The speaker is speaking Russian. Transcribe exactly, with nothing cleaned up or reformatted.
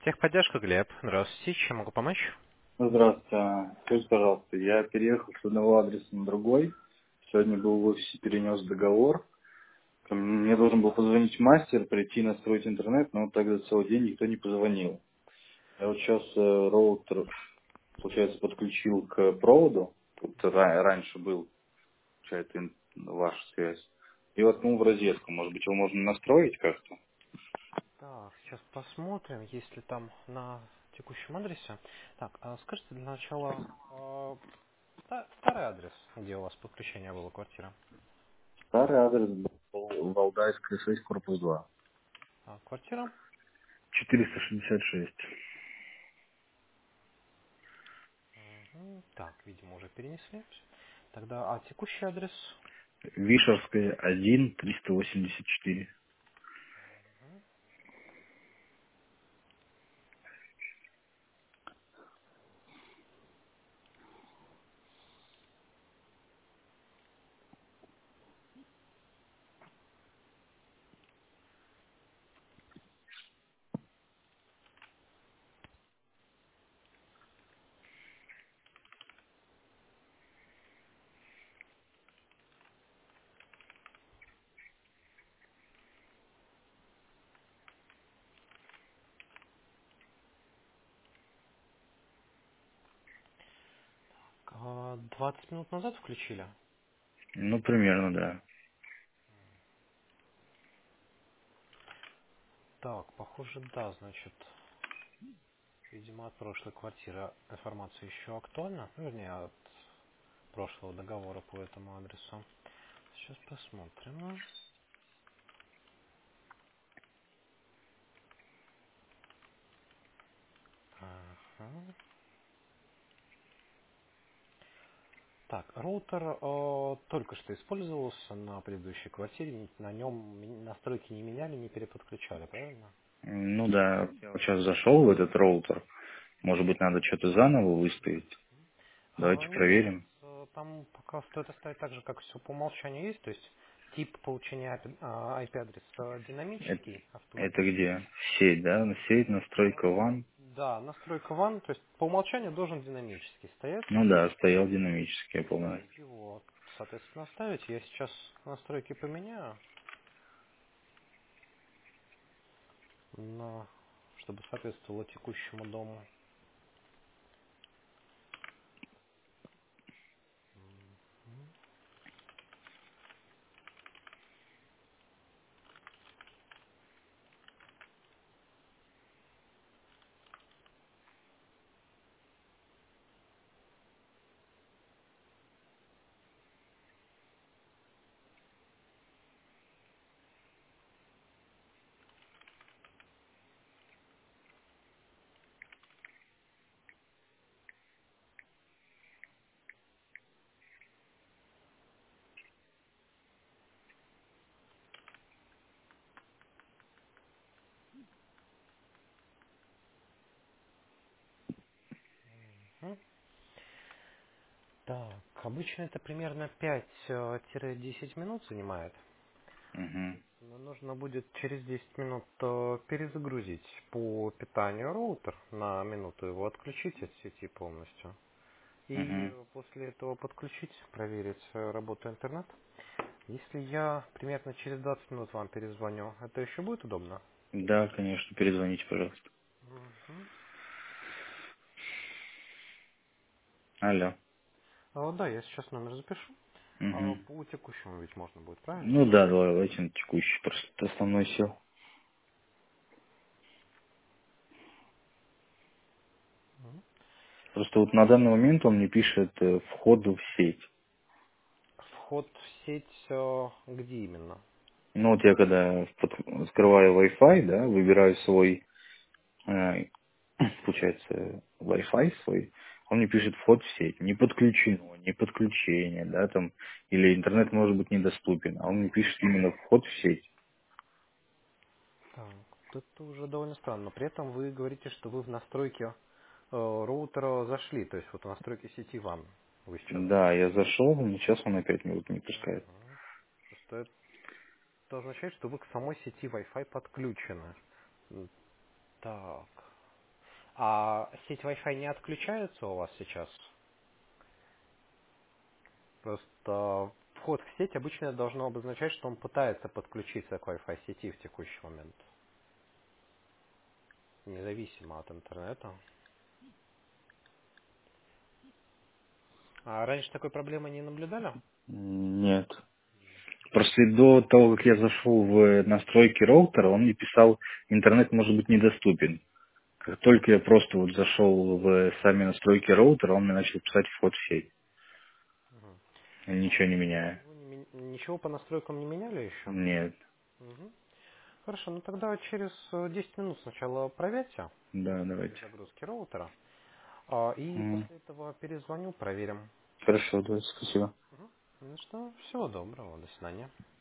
Техподдержка, Глеб. Здравствуйте. Чем могу помочь? Здравствуйте. Скажите, пожалуйста, я переехал с одного адреса на другой. Сегодня был в офисе, перенес договор. Мне должен был позвонить мастер, прийти настроить интернет, но тогда целый день никто не позвонил. Я вот сейчас э, роутер, получается, подключил к проводу. Тут ра- раньше был, получается, ин- ваша связь. И воткнул в розетку. Может быть, его можно настроить как-то? Так, сейчас посмотрим, есть ли там на текущем адресе. Так, а скажите для начала э, ста- старый адрес, где у вас подключение было квартира. Старый адрес был Валдайская шесть, корпус два. А, квартира. четыреста шестьдесят шесть. Мгм. Так, видимо, уже перенесли. Тогда, а текущий адрес? Вишерская, один, триста восемьдесят четыре. А, двадцать минут назад включили. Ну, примерно, да. Так, похоже, да, значит, видимо, от прошлой квартиры информация еще актуальна. Ну, вернее, от прошлого договора по этому адресу. Сейчас посмотрим. Ага. Так, роутер э, только что использовался на предыдущей квартире, на нем ми- настройки не меняли, не переподключали, правильно? Ну да, я вот сейчас зашел в этот роутер. Может быть, надо что-то заново выставить. А, Давайте нет, проверим. э, там пока стоит оставить так же, как все по умолчанию есть, то есть тип получения I P, а, I P-адреса Это, динамический, это автоматический. где? Сеть, да? Сеть, настройка Э, ван. Да, настройка ван, то есть по умолчанию должен динамический стоять. Ну да, стоял динамически, я Да, помню. его, соответственно, оставить. Я сейчас настройки поменяю, на, чтобы соответствовало текущему дому. Мгм. Так, обычно это примерно пять-десять минут занимает. Угу, Но нужно будет через десять минут э, перезагрузить по питанию роутер, на минуту его отключить от сети полностью. И угу. после этого подключить, проверить э, работу интернет. Если я примерно через двадцать минут вам перезвоню, это еще будет удобно? Да, конечно, перезвоните, пожалуйста. Мгм. Алло. А, вот да, я сейчас номер запишу. А, Угу. по текущему ведь можно будет, правильно? Ну да, давайте на текущий, просто основной сел. Мгм. Просто вот на данный момент он мне пишет э, вход в сеть. Вход в сеть э, где именно? Ну вот я когда под- открываю Wi-Fi, да, выбираю свой, э, получается, Wi-Fi свой, он мне пишет вход в сеть. Не подключено, не подключение, да, там, или интернет может быть недоступен, а он мне пишет именно вход в сеть. Так, вот это уже довольно странно. Но при этом вы говорите, что вы в настройки э, роутера зашли, то есть вот в настройки сети ван вы сейчас Да, зашли. я зашел, но сейчас он опять меня вот не пускает. Мгм. Просто это означает, что вы к самой сети Wi-Fi подключены. М, Так. А сеть Wi-Fi не отключается у вас сейчас? Просто вход в сеть обычно должно обозначать, что он пытается подключиться к Wi-Fi сети в текущий момент, независимо от интернета. А раньше такой проблемы не наблюдали? Нет. Просто до того, как я зашел в настройки роутера, он мне писал, интернет может быть недоступен. Как только я просто вот зашел в сами настройки роутера, он мне начал писать вход в сеть, Мгм. ничего не меняя. Вы не ми- Ничего по настройкам не меняли еще? Нет. Мгм. Хорошо, ну тогда через э, десять минут сначала проверьте Да, после давайте. перезагрузки роутера, а, и М, после этого перезвоню, проверим. Хорошо, давайте, спасибо. Мгм. Ну что, всего доброго, до свидания.